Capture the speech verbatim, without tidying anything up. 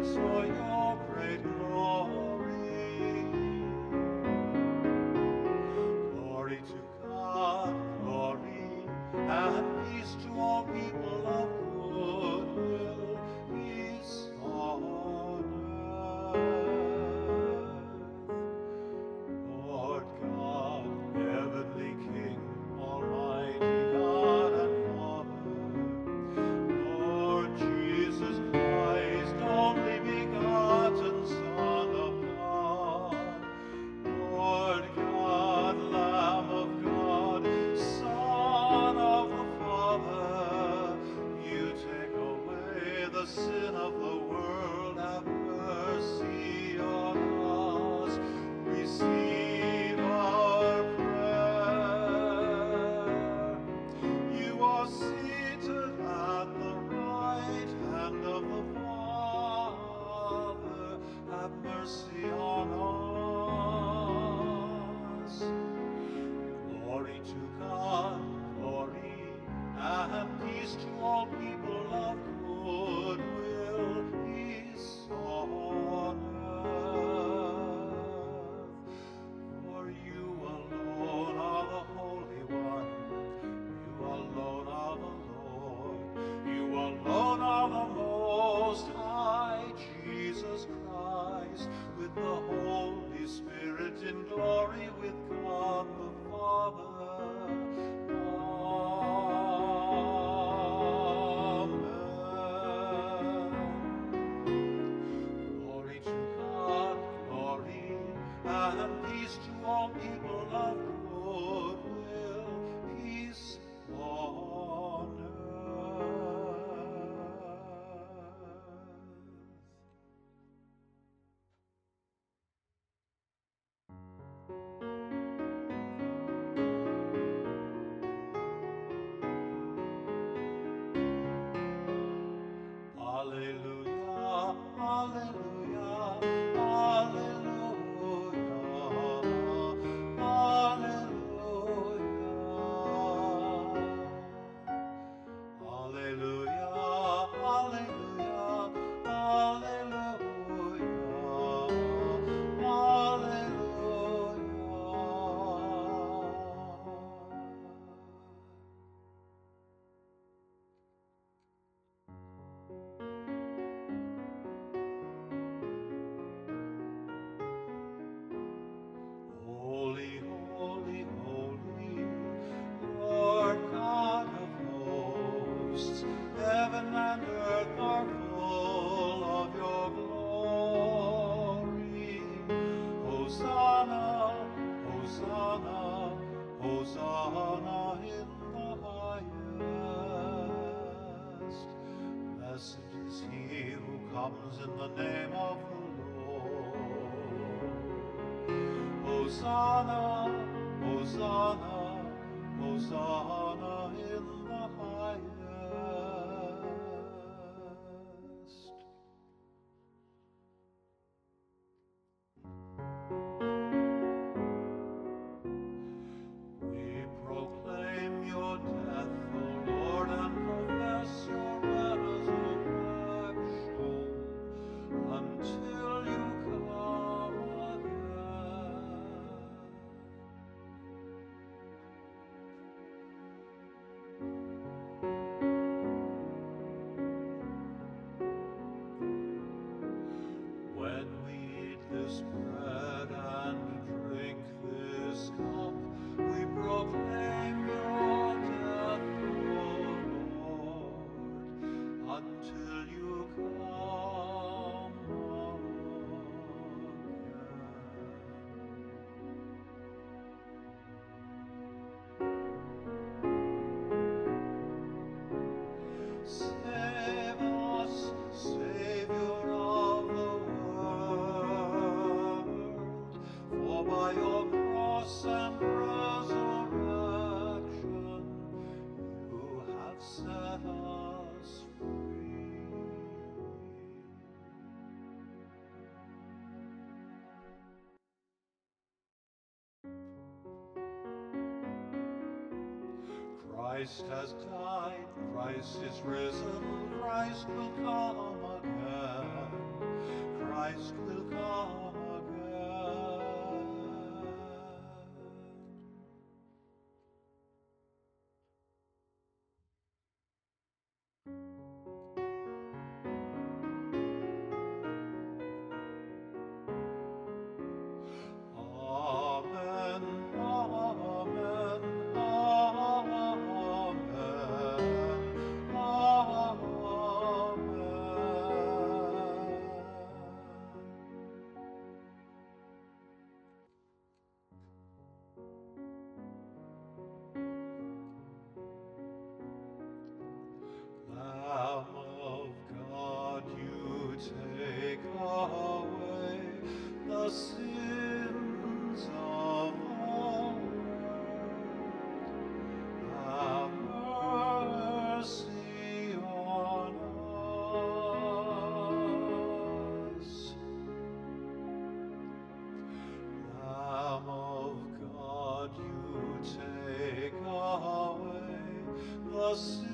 saw your great glory. Glory to God, glory, and peace to all people of good will, peace on earth. Lord God, heavenly King, almighty God and Father, Lord Jesus Christ, only begotten Son of God, Lord God, Lamb of God, Son of the Father, you take away the sin of the world, have mercy on us, receive our prayer. You are seated at the right hand of the Father, have mercy on us. Glory to God, glory, and peace to all people of good will, peace on earth. For you alone are the Holy One, you alone are the Lord, you alone are the Most High, Jesus Christ, with the Holy Spirit in glory with God the Father. Amen. Glory to God, glory, and peace to all people of good will, peace on earth. Alleluia, alleluia, alleluia, alleluia. Alleluia, alleluia, alleluia, Holy, holy, holy, Lord God of hosts, heaven and earth are full of your glory. Hosanna, Hosanna, Hosanna in the highest. Blessed is he who comes in the name of the Lord. Hosanna, Hosanna, Hosanna in the highest. We proclaim your death, O Lord, and profess your resurrection until you come again. When we eat this bread and drink this cup, we proclaim your death, O Lord, until you come again. Save us, Savior of the world, for by your cross and resurrection you have set us free. Christ has died, Christ is risen, Christ will come again. Christ will come again. Amen, amen, amen, Lamb of God, you take away the sins of the world. Have mercy on us. Lamb of God, you take away the sins